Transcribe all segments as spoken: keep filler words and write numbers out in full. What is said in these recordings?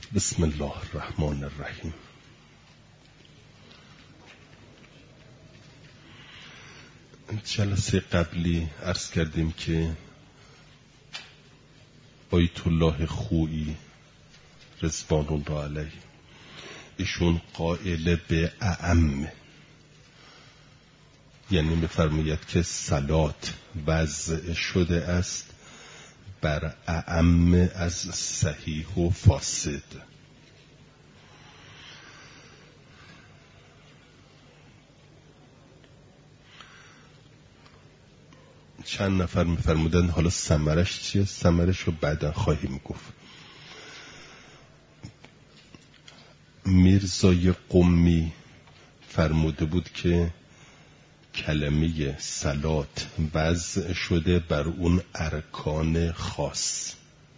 بسم الله الرحمن الرحیم. جلسه قبلی عرض کردیم که آیت الله خویی رضوان الله علیه ایشون قائل به اعم، یعنی می‌فرماید که صلات وضع شده است بر اعم از صحیح و فاسد. چند نفر می‌فرمودن حالا ثمرش چیه؟ ثمرش رو بعدا خواهیم گفت. میرزای قمی فرموده بود که کلمه صلات وضع شده بر اون ارکان خاص،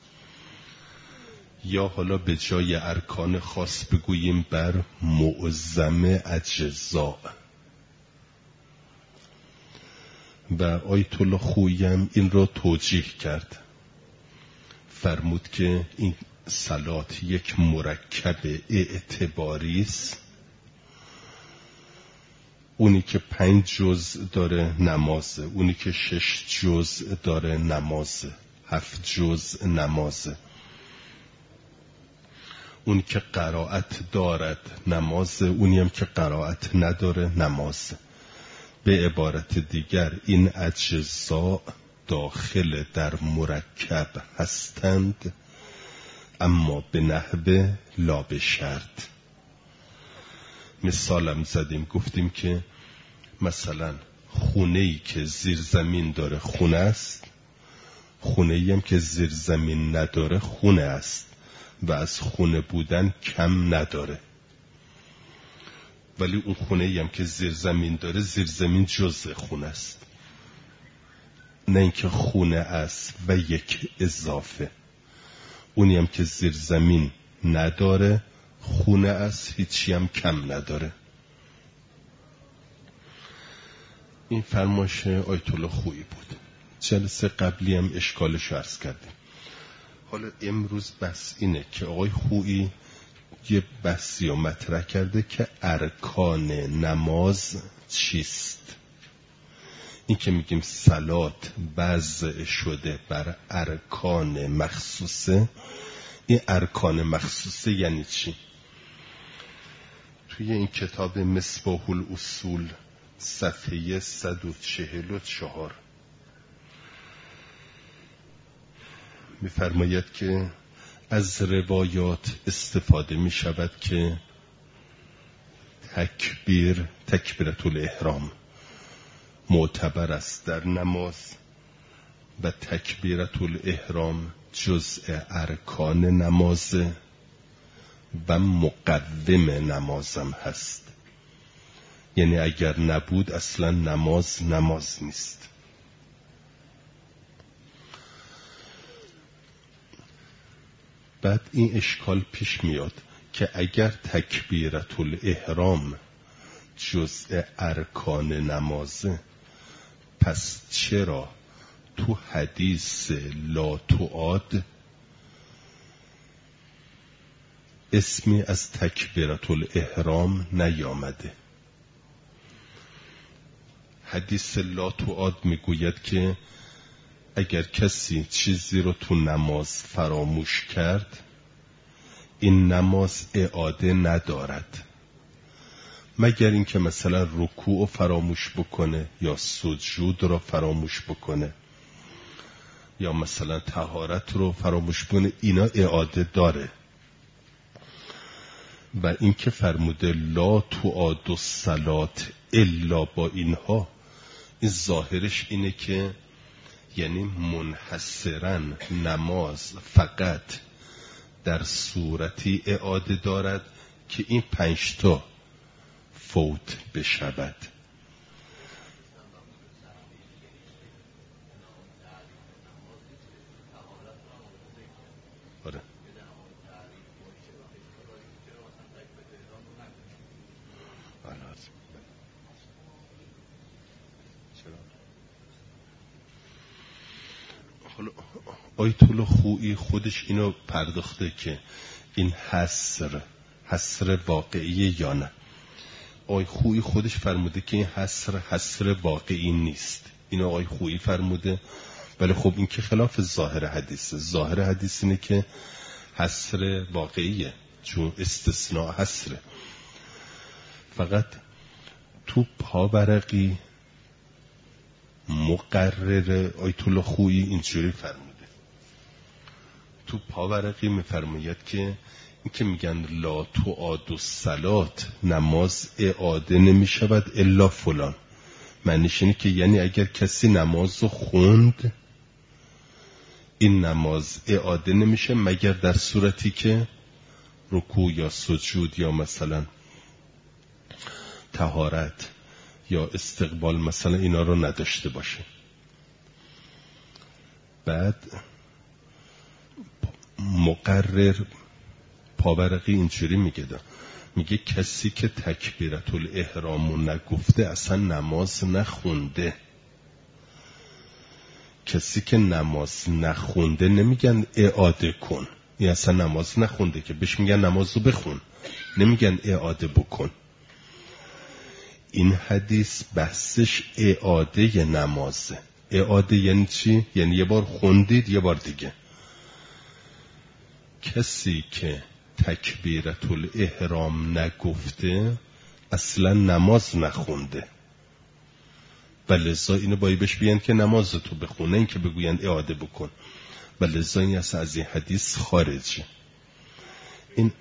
یا حالا به جای ارکان خاص بگوییم بر معظم اجزا. و آیت الله خویی هم این را توجیه کرد، فرمود که این صلات یک مرکب اعتباری است. اونی که پنج جز داره نمازه، اونی که شش جز داره نمازه، هفت جز نمازه، اونی که قرائت دارد نمازه، اونی هم که قرائت نداره نمازه. به عبارت دیگر این اجزا داخل در مرکب هستند، اما به نحوه لا به شرط. مثالم زدیم، گفتیم که مثلا خونه‌ای که زیر زمین داره خونه است، خونه‌ای هم که زیر زمین نداره خونه است و از خونه بودن کم نداره. ولی اون خونه‌ای هم که زیر زمین داره، زیر زمین جزء خونه است، نه اینکه خونه است و یک اضافه. اونی هم که زیر زمین نداره خونه است، هیچی هم کم نداره. این فرمایش آیت الله خویی بود. جلسه قبلی هم اشکالش عرض کردیم. حالا امروز بس اینه که آقای خویی یه بحثی رو مطرح کرده که ارکان نماز چیست. این که میگیم صلات وضع شده بر ارکان مخصوصه، این ارکان مخصوصه یعنی چی؟ توی این کتاب مصباح الاصول صفحه صد و چهل و چهار می‌فرماید که از روایات استفاده می شود که تکبیر تکبیرت الاحرام معتبر است در نماز و تکبیرت الاحرام جزء ارکان نماز و مقوم نمازم هست. یعنی اگر نبود اصلا نماز نماز نیست. بعد این اشکال پیش میاد که اگر تکبیرت الاحرام جزء ارکان نمازه، پس چرا تو حدیث لا تعاد اسمی از تکبیرت الاحرام نیامده؟ حدیث لا تعاد میگوید که اگر کسی چیزی رو تو نماز فراموش کرد، این نماز اعاده ندارد، مگر اینکه مثلا رکوع رو فراموش بکنه یا سجود رو فراموش بکنه یا مثلا طهارت رو فراموش کنه، اینا اعاده داره. و اینکه فرموده لا تعاد الصلات الا با اینها، این ظاهرش اینه که یعنی منحصراً نماز فقط در صورتی اعاده دارد که این پنجتا فوت بشود. آره. آیت الله خویی خودش اینو پرداخته که این حصر حصر واقعی یا نه. آقای خویی خودش فرموده که این حصر حصر واقعی نیست. اینو آقای خویی فرموده، ولی خب این که خلاف ظاهر حدیثه. ظاهر حدیث اینه که حصر واقعیه، چون استثناء حصره. فقط تو پاورقی مقرر آیت الله خویی اینجوری فرموده. تو پاورقی میفرماید که این که میگن لا تعاد الصلات، نماز اعاده نمیشود الا فلان، معنیش اینه که یعنی اگر کسی نماز رو خوند این نماز اعاده نمیشه مگر در صورتی که رکوع یا سجود یا مثلا طهارت یا استقبال مثلا اینا رو نداشته باشه. بعد مقرر پاورقی اینجوری میگه دا. میگه کسی که تکبیرت الاحرامو نگفته اصلا نماز نخونده. کسی که نماز نخونده نمیگن اعاده کن، این اصلا نماز نخونده که بهش میگن نمازو بخون، نمیگن اعاده بکن. این حدیث بحثش اعاده نمازه. اعاده یعنی چی؟ یعنی یه بار خوندید یه بار دیگه. کسی که تکبیرت الاحرام نگفته اصلا نماز نخونده، ولذا اینو باید بهش بیان که نماز تو بخونه، این که بگوین اعاده بکن، ولذا این اصلا از این حدیث خارجه. این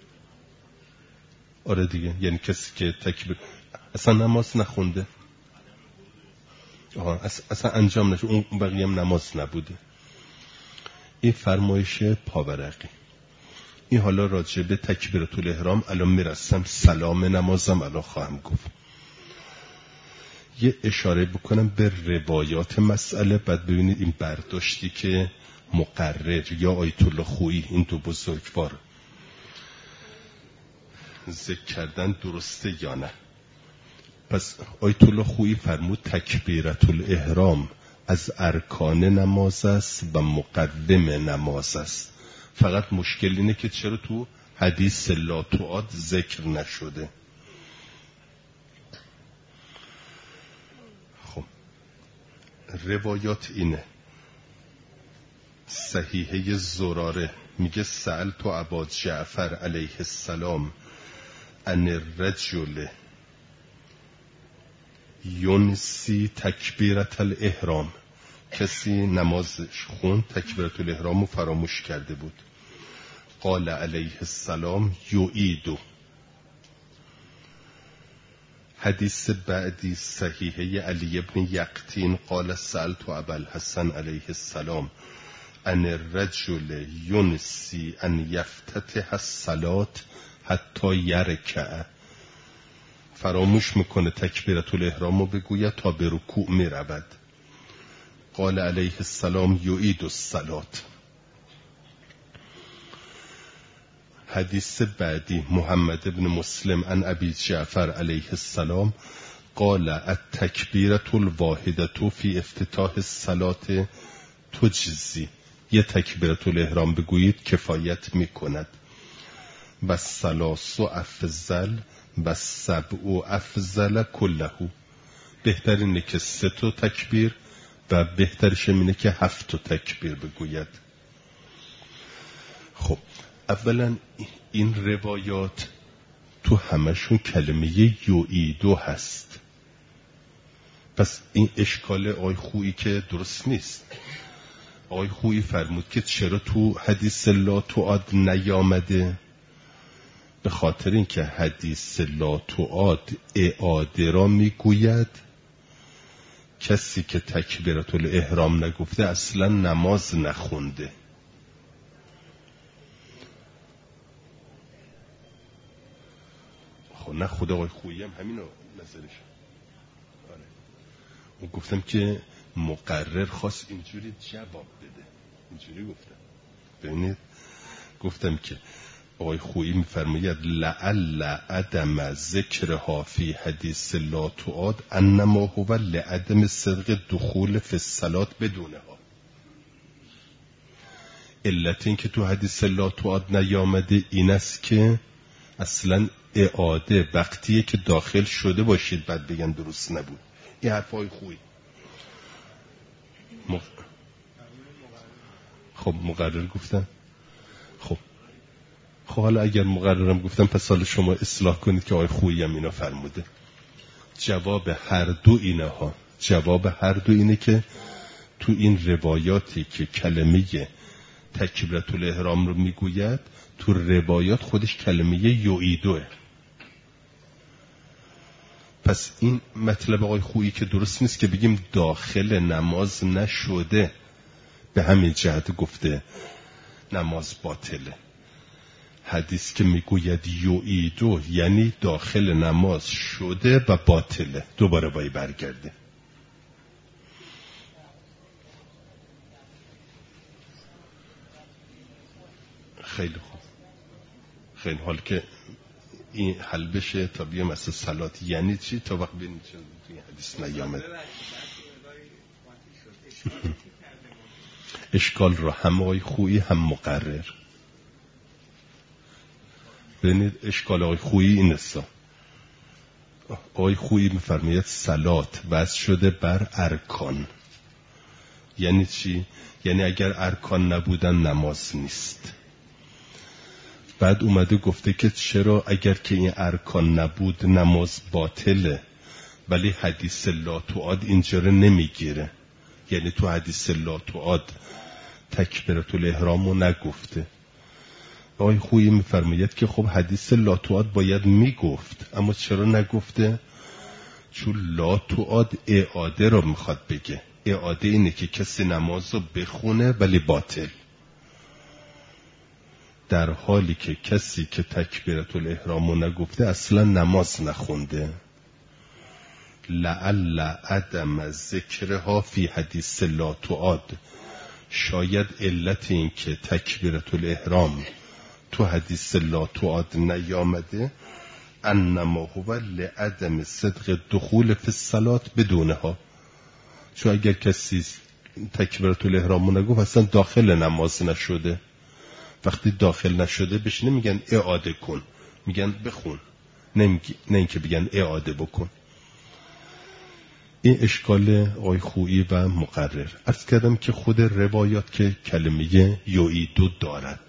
آره دیگه، یعنی کسی که تکبیر اصلا نماز نخونده، آها اصلا انجام نشه، اون بقیه هم نماز نبوده. این فرمایش پاورقی. این حالا راجع به تکبیرت الاحرام الان میرسم، سلام نمازم الان خواهم گفت. یه اشاره بکنم به روایات مسئله، بعد ببینید این برداشتی که مقرر یا آیت الله خویی این دو بزرگوار ذکر کردن درسته یا نه. پس آیت الله خویی فرمود تکبیرت الاحرام از ارکان نماز است و مقدم نماز است. فقط مشکل اینه که چرا تو حدیث لا تعاد ذکر نشده. خب روایات اینه. صحیحه زراره میگه سألت ابا جعفر علیه السلام ان الرجل ینسی تکبیرت الاحرام، کسی نمازش خون تکبیرت الاحرام رو فراموش کرده بود. قال علیه السلام یعیدو. حدیث بعدی صحیحه علی ابن یقطین قال سألت ابا الحسن علیه السلام ان الرجل ینسی ان یفتتح الصلاة حتی یرکع، فراموش میکنه تکبیرت الاحرام رو بگوید تا به رکوع میرود. قال علیه السلام یعید الصلاة. حدیث بعدی محمد ابن مسلم عن ابی جعفر علیه السلام قال التکبیرة الواحدة فی افتتاح الصلاة تجزی، یه تکبیرت الاحرام بگویید کفایت میکند. و ثلاث افضل و سبع افضل کله، بهترینه که سه تا تکبیر و بهترش اینه که هفت تا تکبیر بگوید. خب اولا این روایات تو همشون کلمه یعیدو هست، پس این اشکال آقای خویی که درست نیست. آقای خویی فرمود که چرا تو حدیث لا تعاد نیامده؟ به خاطر اینکه حدیث لا تعاد اعاده را میگوید کسی که تکبیرت الاحرام نگفته اصلا نماز نخونده. خب نه خدا آقای خویی هم همینو نظرش. آره. و گفتم که مقرر خواست اینجوری جواب بده، اینجوری گفتم. ببینید گفتم که آقای خویی میفرماید لعل عدم ذکرها فی حدیث لا تعاد انما هو لعدم صدق دخول فی الصلاة بدونها. علت این که تو حدیث لا تعاد نیامده این است که اصلا اعاده وقتیه که داخل شده باشید بعد بگن درست نبود. این حرفای خوبی. مق... خب مقرر گفتن. خب خب حالا اگر مقررم گفتم پس حالا شما اصلاح کنید که آقای خویی هم اینا فرموده. جواب هر دو اینه ها، جواب هر دو اینه که تو این روایاتی که کلمه تکبیرة الاحرام رو میگوید تو روایات خودش کلمه یعیدوه. پس این مطلب آقای خویی که درست نیست که بگیم داخل نماز نشده، به همین جهت گفته نماز باطله. حدیث که میگوید یعیدو یعنی داخل نماز شده و باطله، دوباره باید برگرده. خیلی خوب، خیلی حال که این حل بشه تا بیام اصلا صلات یعنی چی تا وقت بینید چه این حدیث نیامد. اشکال رو هم آقای خویی هم مقرر. ببینید اشکال آقای خویی این است. آقای خویی میفرماید صلات وضع شده بر ارکان. یعنی چی؟ یعنی اگر ارکان نبودن نماز نیست. بعد اومده گفته که چرا اگر که این ارکان نبود نماز باطله، ولی حدیث لا تعاد اینجا رو نمیگیره. یعنی تو حدیث لا تعاد تکبیرة الاحرام رو نگفته. آقای خویی میفرماید که خب حدیث لا تعاد باید میگفت، اما چرا نگفته؟ چون لا تعاد اعاده رو میخواد بگه. اعاده اینه که کسی نماز رو بخونه ولی باطل، در حالی که کسی که تکبیرة الاحرام رو نگفته اصلا نماز نخونده. لعل عدم ذکرها فی حدیث لا تعاد، شاید علت این که تکبیرة الاحرام تو حدیث لا تعاد نیامده انما هو لعدم صدق دخول فی الصلاة بدونها. چون اگر کسی تکبیرة الاحرام رو نگفت اصلا داخل نماز نشده. وقتی داخل نشده بهش نمیگن اعاده کن، میگن بخون، نه اینکه بگن اعاده بکن. این اشکال آقای خویی و مقرر. عرض کردم که خود روایات که کلمه یعیدو دارد،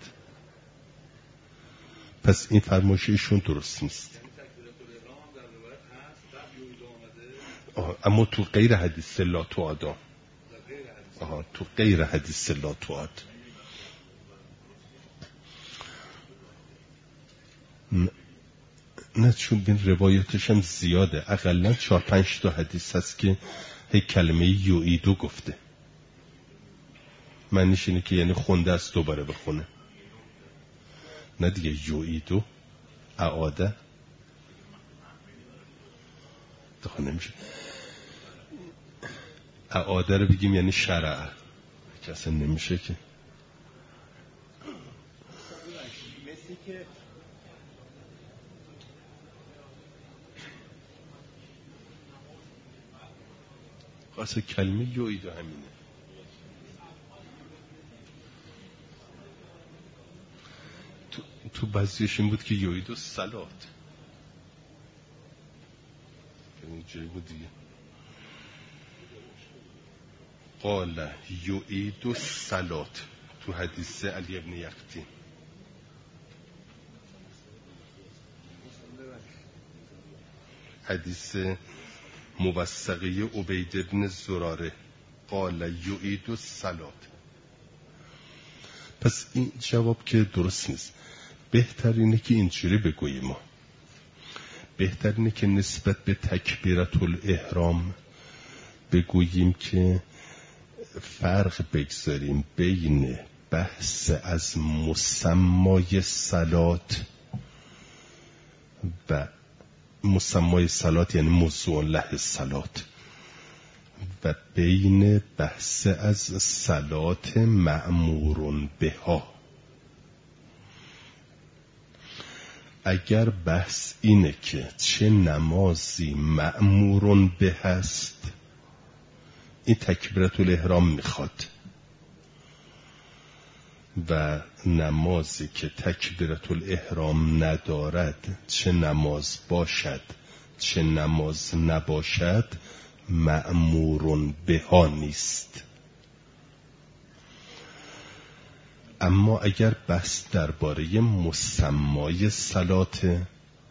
پس این فرمایش ایشون درست نیست. اما تو غیر حدیث لا تعاد، آها تو غیر حدیث لا تعاد نه، چون بین روایاتش هم زیاده، اقلا چهار پنج تا حدیث هست که هی کلمه یعیدو گفته. معنیش اینه که یعنی خونده است دوباره بخونه، نه دیگه. یعیدو اعاده دخواه نمیشه. اعاده رو بگیم یعنی شرع، که اصلا نمیشه که. مثل که اصلا کلمه یعیدو همینه. تو, تو بعضیش این بود که یعیدو صلات، این جایی بود دیگه. قال یعیدو صلات تو حدیث علی ابن یقطین. حدیث موثقه عبید ابن زراره قال یعیدو صلات. پس این جواب که درست نیست. بهتر اینه که اینجوری بگوییم، ما بهتر اینه که نسبت به تکبیرة الاحرام بگوییم که فرق بگذاریم بین بحث از مسمای صلات و مسمای صلات یعنی موضوع له صلات و بین بحث از صلات مأمور بها. اگر بحث اینه که چه نمازی مأمور به هست، این تکبیرة الاحرام میخواد. و نمازی که تکبیرة الاحرام ندارد، چه نماز باشد چه نماز نباشد، مأمور بها نیست. اما اگر بحث درباره مسمای صلات،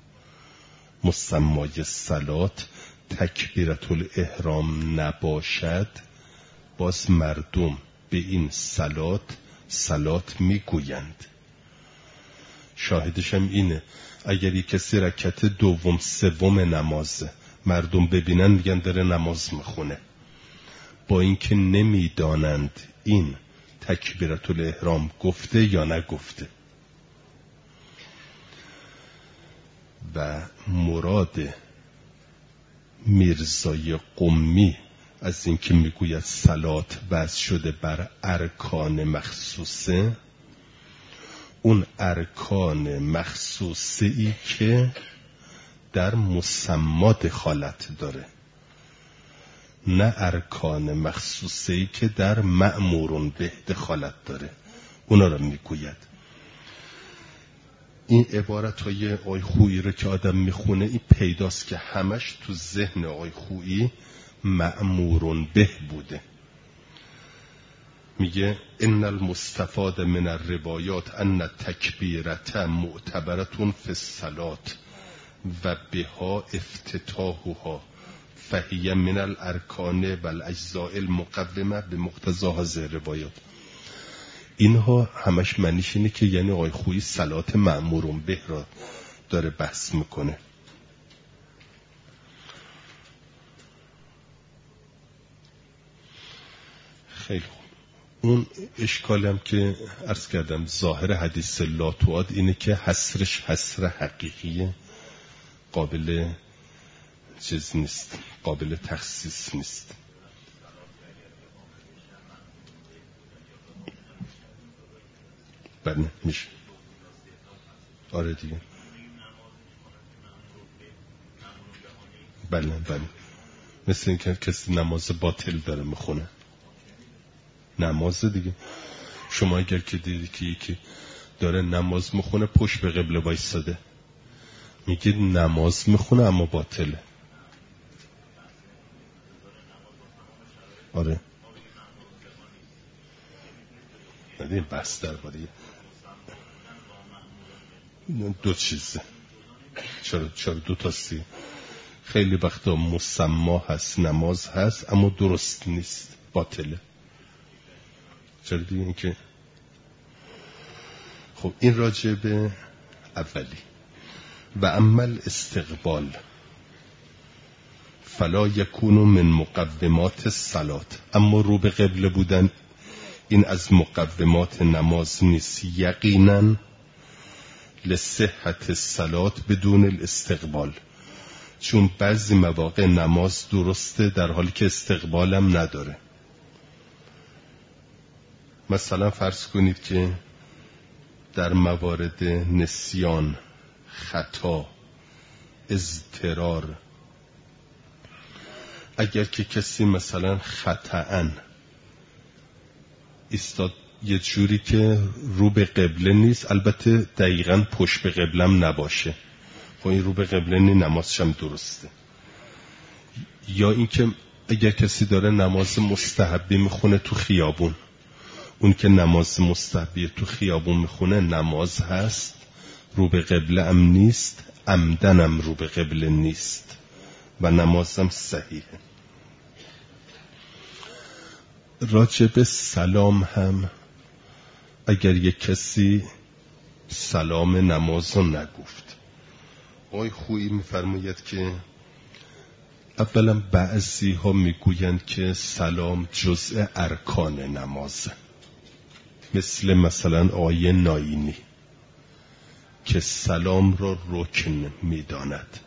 مسمای صلات تکبیرة الاحرام نباشد، باز مردم به این صلات صلات میگویند. شاهدش هم اینه، اگر یک کسی رکعت دوم سوم نمازه مردم ببینن میگن داره نماز میخونه، با اینکه نمیدانند این تکبیرة الاحرام گفته یا نگفته. و مراد میرزای قمی از اینکه میگوید صلات وضع شده بر ارکان مخصوصه، اون ارکان مخصوصه ای که در مسما دخالت داره، نه ارکان مخصوصه ای که در مأمورون به دخالت داره، اونا رو میگوید. این عبارت های آقای خویی رو که آدم میخونه این پیداست که همش تو ذهن آقای خویی مأمورون به بوده. میگه ان المستفاد من الروایات ان تکبیرت معتبرتون فی الصلات و بها افتتاحها فهی من الارکان و الاجزاء المقومه به مقتضی هذه الروایات. اینها همش معنیش اینه که یعنی آقای خویی صلات مأمورون به را داره بحث میکنه. خیلی خوب. اون اشکالم که عرض کردم ظاهر حدیث لا توعاد اینه که حصرش حصر حقیقیه، قابل چیز نیست، قابل تخصیص نیست. بله میشه. آره دیگه. بله بله. مثل اینکه کسی نماز باطل داره میخونه. نماز دیگه. شما اگر که دیدی که یکی داره نماز میخونه پشت به قبله وایساده، میگه نماز میخونه اما باطله. آره. ندیم بحث در باره دو چیزه. چرا چرا دو تاستی؟ خیلی وقتا مسما هست، نماز هست، اما درست نیست، باطله. چرا دیگه این که خب این راجع به اولی. و عمل استقبال فلا یکون من مقومات الصلات، اما رو به قبله بودن این از مقومات نماز نیست یقینا، لصحت الصلات بدون الاستقبال، چون بعضی مواقع نماز درسته در حالی که استقبالم نداره. مثلا فرض کنید که در موارد نسیان، خطا، اضطرار، اگر که کسی مثلا خطأن ایستاد یه جوری که رو به قبله نیست، البته دقیقاً پشت به قبلم نباشه، خب این رو به قبله نیست، نمازشم درسته. یا اینکه اگر کسی داره نماز مستحبی میخونه تو خیابون، اون که نماز مستحبی تو خیابون میخونه نماز هست، رو به قبله هم نیست، عمدنم رو به قبله نیست و نمازم صحیحه. راجب سلام هم اگر یک کسی سلام نماز رو نگفت، آقای خویی میفرماید که اولا بعضی ها میگویند که سلام جزء ارکان نمازه، مثل مثلا آیه ناینی که سلام را رکن میداند.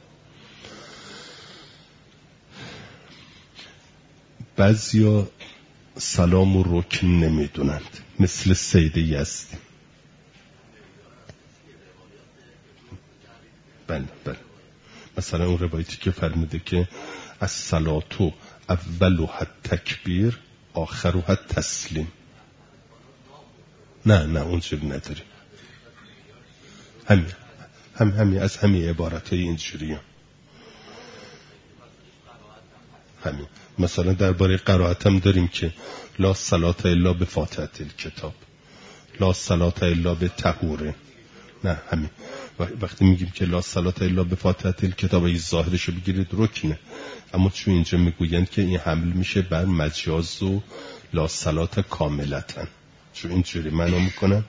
بعضیا سلام رو رکن نمیدونند، مثل سید یزدی. بله بله. مثلا اون روایتی که فرموده که الصلاتو اولها تکبیر آخرها تسلیم. نه نه اونجوری نداریم. همین هم همین از همین عبارتهای اینجوری هم. همین مثلا درباره قرائت هم داریم که لا صلاة الا بفاتحة الکتاب، لا صلاة الا بطهور. نه همین وقتی میگیم که لا صلاة الا بفاتحة الکتاب، این ظاهرشو بگیرید رکنه، اما چون اینجا میگویند که این حمل میشه بر مجاز و لا صلاة کاملتن، چون اینجوری معنا میکنن.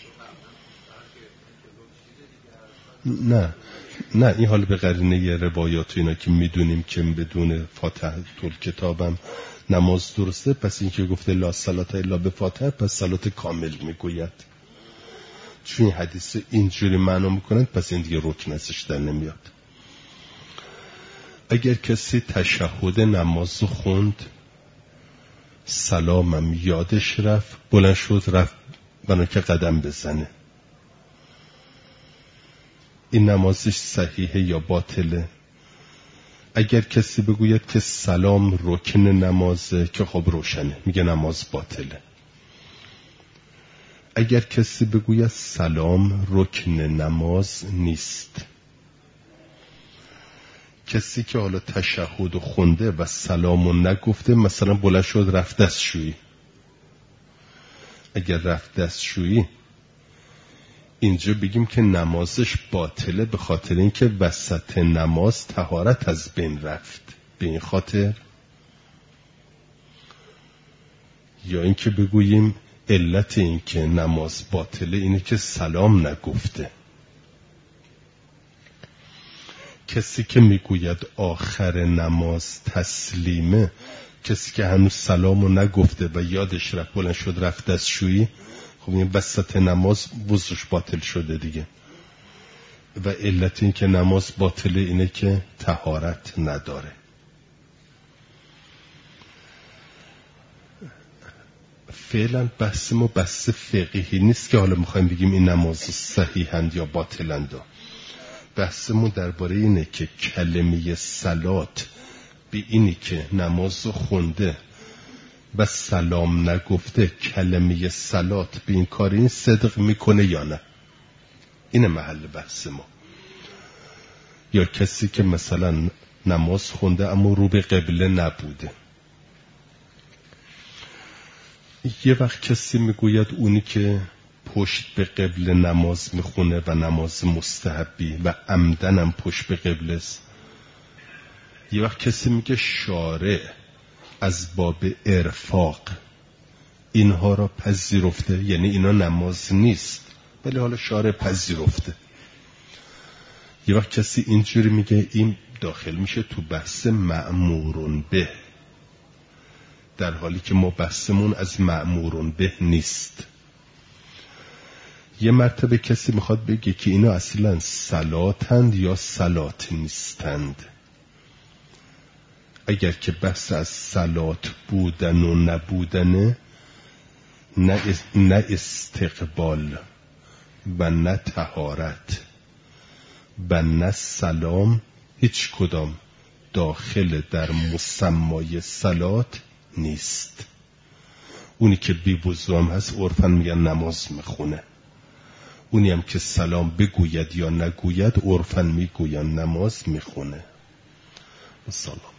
نه نه این حال به قرینه روایات اینا که میدونیم که بدون فاتحه الکتابم نماز درسته، پس این که گفته لا صلاة الا بفاتحه پس صلات کامل میگوید. چون این حدیث اینجوری معنا میکنند پس این دیگه رکن ازش در نمیاد. اگر کسی تشهد نماز خوند سلامم یادش رفت، بلند شد رفت بنا که قدم بزنه، این نمازش صحیحه یا باطله؟ اگر کسی بگوید که سلام رکن نمازه که خب روشنه، میگه نماز باطله. اگر کسی بگوید سلام رکن نماز نیست، کسی که حالا تشهد خونده و سلامو نگفته، مثلا بلند شد رفت دستشویی، اگر رفت دستشویی اینجا بگیم که نمازش باطله به خاطر اینکه وسط نماز طهارت از بین رفت، به این خاطر؟ یا اینکه بگوییم علت این که نماز باطله اینه که سلام نگفته؟ کسی که میگوید آخر نماز تسلیمه، کسی که هنوز سلامو نگفته و یادش رفت بلند شد رفت دستشویی، خب این وسط نماز وضوش باطل شده دیگه. و علت این که نماز باطله اینه که طهارت نداره. فعلا بحث ما بحث فقهی نیست که حالا میخوایم بگیم این نماز صحیحند یا باطلند. بحثمون درباره اینه که کلمه صلات به اینی که نماز خونده و سلام نگفته، کلمه صلات به این کار این صدق میکنه یا نه؟ اینه محل بحث ما. یا کسی که مثلا نماز خونده اما رو به قبله نبوده. یه وقت کسی میگوید اونی که پشت به قبله نماز میخونه و نماز مستحبی و عمدنم پشت به قبله است. یه وقت کسی میگه شارع از باب ارفاق اینها را پذیرفته، یعنی اینا نماز نیست ولی حالا شارع پذیرفته. یه وقت کسی اینجوری میگه این داخل میشه تو بحث مأمورون به، در حالی که ما بحثمون از مأمورون به نیست. یه مرتبه کسی میخواد بگه که اینا اصلا صلاتند یا صلات نیستند. اگر که بحث از صلات بودن و نبودنه، نه استقبال و نه طهارت و نه سلام هیچ کدام داخل در مسمای صلات نیست. اونی که بی وضو هم هست عرفاً میگن نماز میخونه، اونی هم که سلام بگوید یا نگوید عرفاً میگوین نماز میخونه. سلام.